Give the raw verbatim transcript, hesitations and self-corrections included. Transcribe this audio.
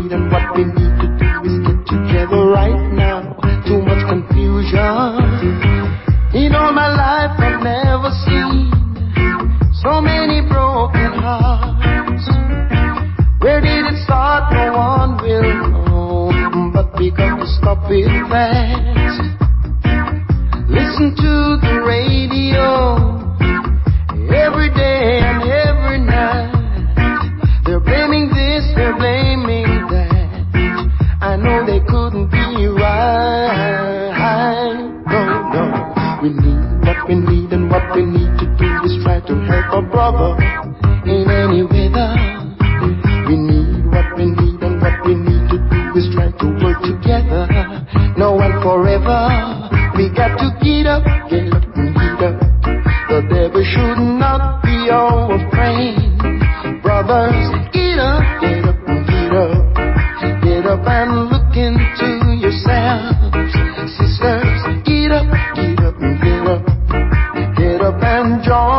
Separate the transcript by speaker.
Speaker 1: need and what we need to do is get together right now. Too much confusion. In all my life I've never seen so many broken hearts. Where did it start? No one will know, but we got to stop it fast. Listen to the radio every day and every night. They're blaming this, they're blaming that. I know they couldn't be right. No, no. We need what we need, and what we need to do is try to help our brother in any weather. We need what we need, and what we need to do is try to work together. Now and forever. We got to get up, get up and get up. The devil should not be our friend. Brothers, get up, get up and get up. Get up and look into yourselves. Sisters, get up, get up and get up. Get up and join